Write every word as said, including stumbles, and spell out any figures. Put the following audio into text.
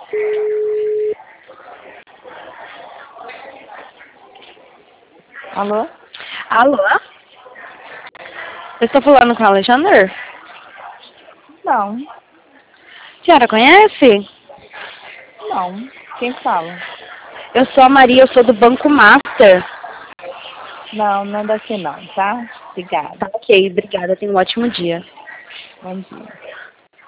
Alô? Alô? Eu estou falando com o Alexandre? Não, A senhora conhece? não. Quem fala? Eu sou a Maria, eu sou do Banco Master. Não, não é daqui não, tá? Tá Obrigada. ok, obrigada, tenha um ótimo dia. Bom dia.